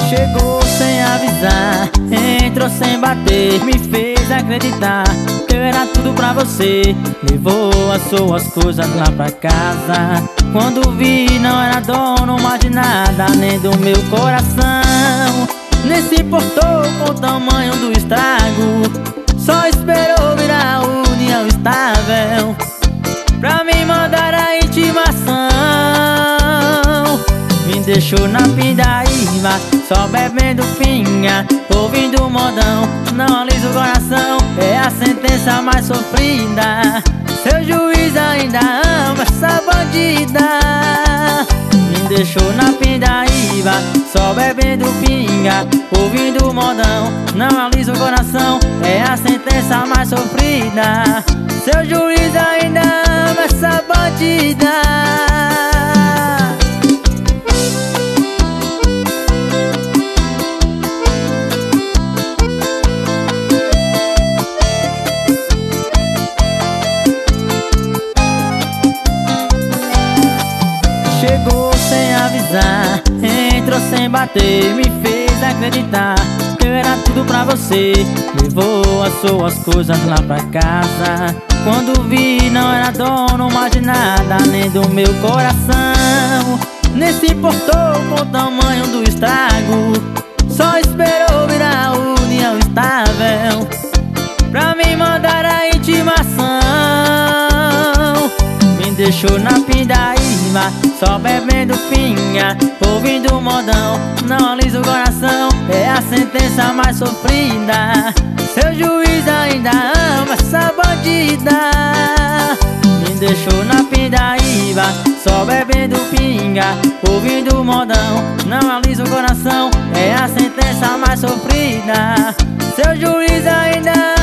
Chegou sem avisar, entrou sem bater, me fez acreditar que eu era tudo pra você. Levou as suas coisas lá pra casa. Quando vi não era dono mais de nada, nem do meu coração. Nem se importou com o tamanho do estrago, só esperou virar união estável pra me mandar a intimação. Me deixou na pindaíba, só bebendo pinga, ouvindo modão, não alisa o coração, é a sentença mais sofrida. Seu juiz ainda ama essa bandida. Me deixou na pindaíba, só bebendo pinga, ouvindo modão, não alisa o coração, é a sentença mais sofrida. Seu juiz ainda ama essa bandida. Chegou sem avisar, entrou sem bater, me fez acreditar que eu era tudo pra você. Levou as suas coisas lá pra casa. Quando vi não era dono mais de nada, nem do meu coração. Nem se importou com o tamanho do estrago, só esperou virar união estável pra me mandar a intimação. Me deixou na pindaíba, só bebendo pinga, ouvindo modão, não alisa o coração, é a sentença mais sofrida. Seu juiz ainda ama essa bandida. Me deixou na pindaíba, só bebendo pinga, ouvindo modão, não alisa o coração, é a sentença mais sofrida. Seu juiz ainda